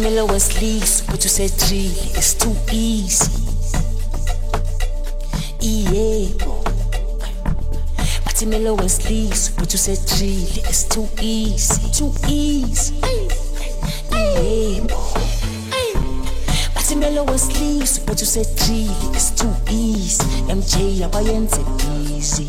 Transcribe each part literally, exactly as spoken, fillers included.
Miller was least, but you said three, it's too easy. Yeah, Patty Miller was least, but you said three, it's too easy. Too easy. Yeah, Patty Miller was least, but you said three, it's too easy. M J, abayenze busy.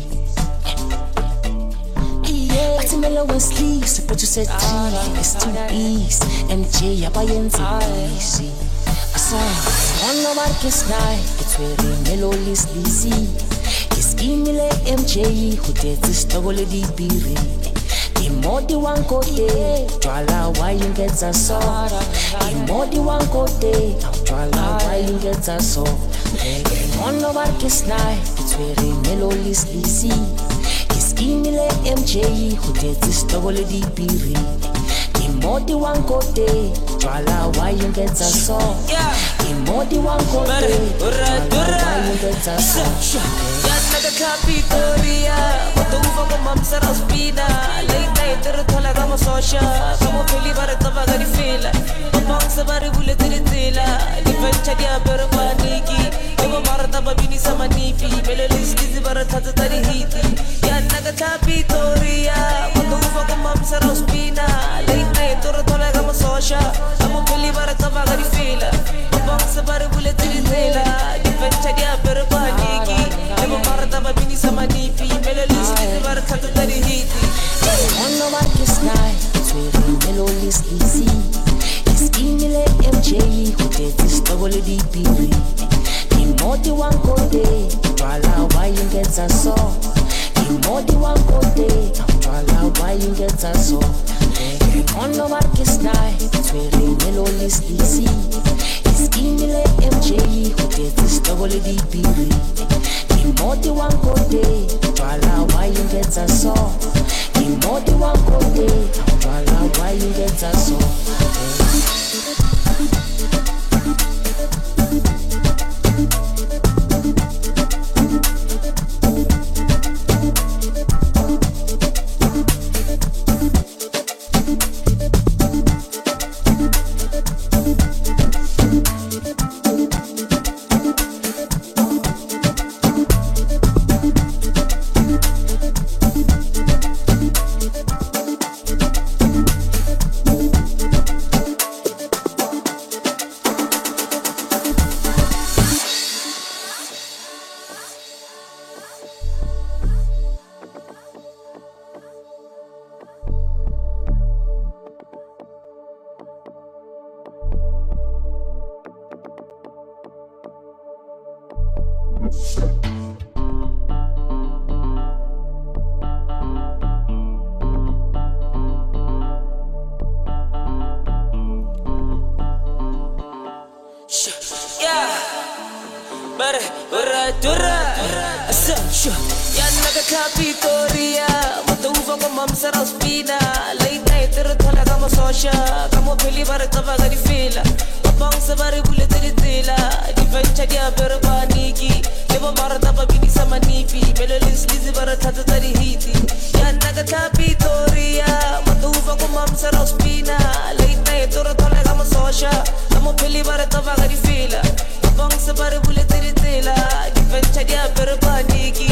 Patty Miller was least, but you said three, it's too easy. M J, abayenze busy. On the Marcus night, it's where the melody is easy. It's Kimile M J, who did this double D B. The modi one go day, Twala, why you get a saw? The modi one go day, Twala, why you get a saw? On the Marcus night, it's where the melody is easy. It's Kimile M J, who did this double D B. Modi one go day, Twala, why you get a song? Modi one go day, Twala, why you get a song? Yana Capitoria, but the Uva Mamsa Spina, late night, the Tola Sosha, come on, Pelivar at the Vagari Fila, amongst the Bari Bullet in Tila, the Venchadia Berbaniki, Eva Marta Babini Samanifi, Melolis Kizibaratata Hiti, Yana Capitoria, but the Uva Mamsa Spina, late night, the Tola Sosha, come on, Pelivar at the Vagari Fila, amongst the Bari Bullet in Tila, the Venchadia Berbaniki, Eva Marta Babini Samanifi, Melolis Kizibaratata Hiti. On the Marcus night, it's where the melody is easy. It's Kimile M J, who did this double D B. The modi one go day, Twala, why you get a song? The modi one go day, Twala, why you get a song? On the Marcus night, it's where the melody is easy. It's Kimile M J, who did this double D B. The modi one go day, Twala, why you get a song? The modi one go day, Twala, why you get a song? Capitoria, but the Uva Mamsa Spina, late night, the Tola Sosha, come on, Pelivar at the Vagari Fila, amongst the Bari Bullet in Tila, the Venchadia Berbaniki, Eva Marta Babini Samanifi, Melolis Lizibaratata Hiti, Yana Capitoria, but the Uva Mamsa Spina, late night, the Tola Sosha, come on, Pelivar at the Vagari Fila, amongst the Bari Bullet in Tila, the Venchadia Berbaniki.